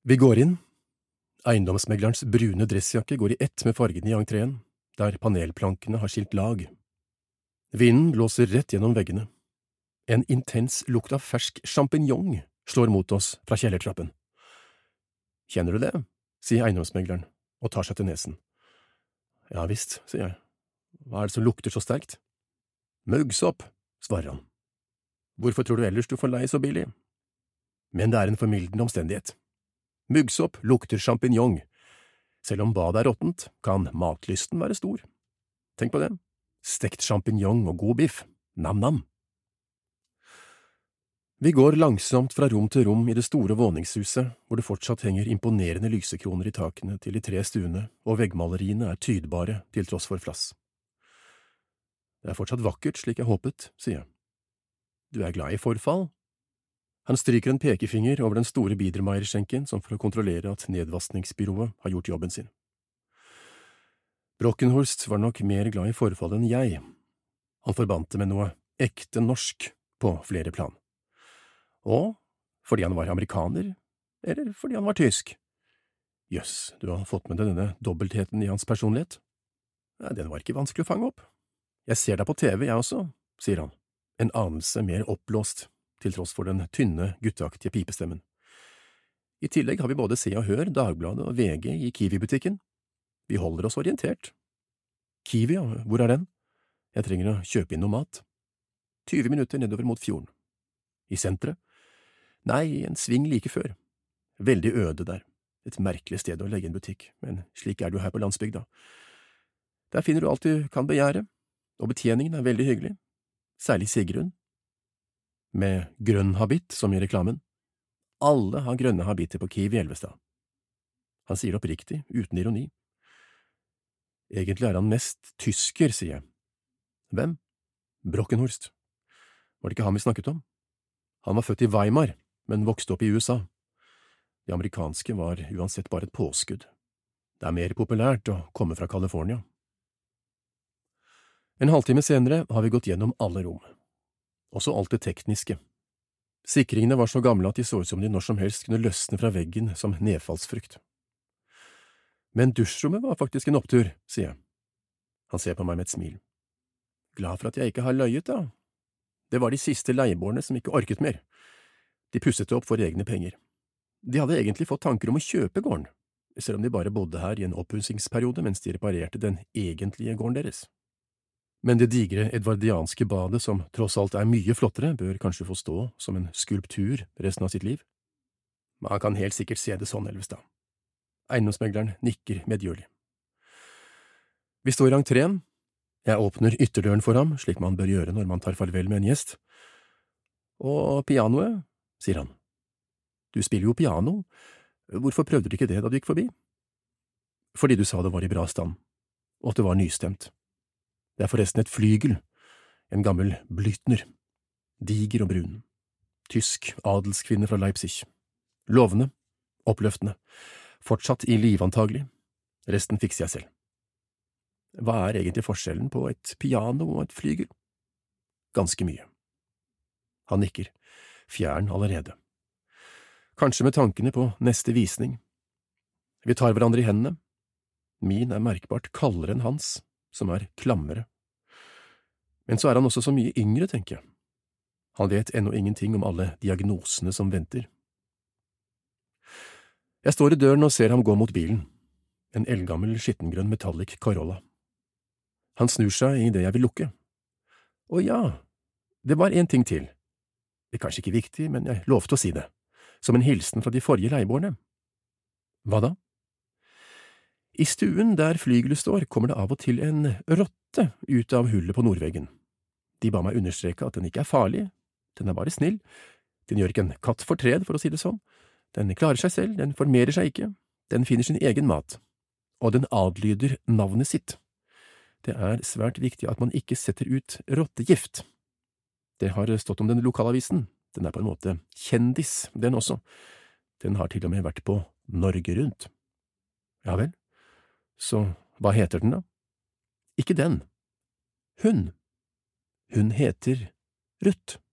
Vi går inn. Eiendomsmeglerens brune dressjakke går i ett med fargen i entreen, der panelplankene har skilt lag. Vinden blåser rett gjennom veggene. En intens lukt av fersk champignon slår mot oss fra kjellertrappen. Kjenner du det? Sier eiendomsmegleren og tar seg til nesen. Ja visst, sier jeg. Hva er det som lukter så sterkt? Muggsopp, svarer han. Hvorfor tror du ellers du får leie så billig? Men det er en formildende omstendighet. Muggsopp lukter champignon. Selv om badet er råttent, kan matlysten være stor. Tenk på det. Stekt champignon og god biff. Nam-nam. Vi går langsomt fra rom til rom i det store våningshuset, hvor det fortsatt henger imponerende lysekroner i takene til de 3 stuene, og veggmaleriene er tydbare til tross for flass. Det er fortsatt vakkert, slik jeg håpet, sier jeg. Du er glad i forfall? Han stryker en pekefinger over den store Biedermeier-skjenken som for å kontrollere at nedvaskningsbyrået har gjort jobben sin. Brockenhorst var nok mer glad i forfall enn jeg. Han forbandt det med noe ekte norsk på flere plan. Og fordi han var amerikaner, eller fordi han var tysk? Jøss, du har fått med deg denne dobbeltheten i hans personlighet? Nei, den var ikke vanskelig å fange opp. Jeg ser deg på TV, jeg også, sier han, en anelse mer oppblåst, til tross for den tynne, gutteaktige pipestemmen. I tillegg har vi både Se og Hør, Dagbladet og VG i Kiwi-butikken. Vi holder oss orientert. Kiwi, ja, hvor er den? Jeg trenger å kjøpe inn noe mat. 20 minutter nedover mot fjorden. I senteret? Nei, en sving like før. Veldig øde der. Et merkelig sted å legge en butikk, men slik er det jo her på landsbygda. Der finner du alt du kan begjære, og betjeningen er veldig hyggelig. Særlig Sigrun. Med grønn habit, som i reklamen. Alle har grønne habiter på Kiwi Elvestad. Han sier det oppriktig, uten ironi. Egentlig er han mest tysker, sier jeg. Hvem? Brockenhorst. Var det ikke han vi snakket om? Han var født i Weimar, men vokste opp i USA. Det amerikanske var uansett bare et påskudd. Det er mer populært å komme fra California. En halvtime senere har vi gått gjennom alle rom. Også alt det tekniske. Sikringene var så gamle at de så ut som de når som helst kunne løsne fra veggen som nedfallsfrukt. Men dusjrommet var faktisk en opptur, sier jeg. Han ser på meg med et smil. Glad for at jeg ikke har løyet, da. Det var de siste leieboerne som ikke orket mer. De pusset det opp for egne penger. De hadde egentlig fått tanker om å kjøpe gården, selv om de bare bodde her i en oppussingsperiode mens de reparerte den egentlige gården deres. Men det digre edvardianske badet, som tross alt er mye flottere, bør kanskje få stå som en skulptur resten av sitt liv. Man kan helt sikkert se det sånn, Elvestad. Eiendomsmegleren nikker medgjørlig. Vi står i entreen. Jeg åpner ytterdøren for ham, slik man bør gjøre når man tar farvel med en gjest. Og pianoet, sier han. Du spiller jo piano. Hvorfor prøvde du ikke det da du gikk forbi? Fordi du sa det var i bra stand, og at det var nystemt. Det er forresten et flygel, en gammel Blüthner, diger og brun. Tysk adelskvinne fra Leipzig. Lovende, oppløftende, fortsatt i live antagelig. Resten fikser jeg selv. Hva er egentlig forskjellen på et piano og et flygel? Ganske mye. Han nikker, fjern allerede. Kanskje med tankene på neste visning. Vi tar hverandre i hendene. Min er merkbart kaldere enn hans, som er klammere. Men så er han også så mye yngre, tenker jeg. Han vet ennå ingenting om alle diagnosene som venter. Jeg står i døren og ser ham gå mot bilen. En eldgammel, skittengrønn metallic Corolla. Han snur seg i det jeg vil lukke. Å ja, det var en ting til. Det er kanskje ikke viktig, men jeg lovte å si det. Som en hilsen fra de forrige leieboerne. Hva da? I stuen der flygelet står, kommer det av og til en rotte ut av hullet på nordveggen. De ba meg understreke at den ikke er farlig, den er bare snill, den gjør ikke en katt fortred, for å si det sånn, den klarer seg selv, den formerer seg ikke, den finner sin egen mat, og den adlyder navnet sitt. Det er svært viktig at man ikke setter ut rottegift. Det har stått om den lokalavisen, den er på en måte kjendis, den også. Den har til og med vært på Norge Rundt. Ja vel, så hva heter den da? Ikke den. Hun. Hun heter Ruth.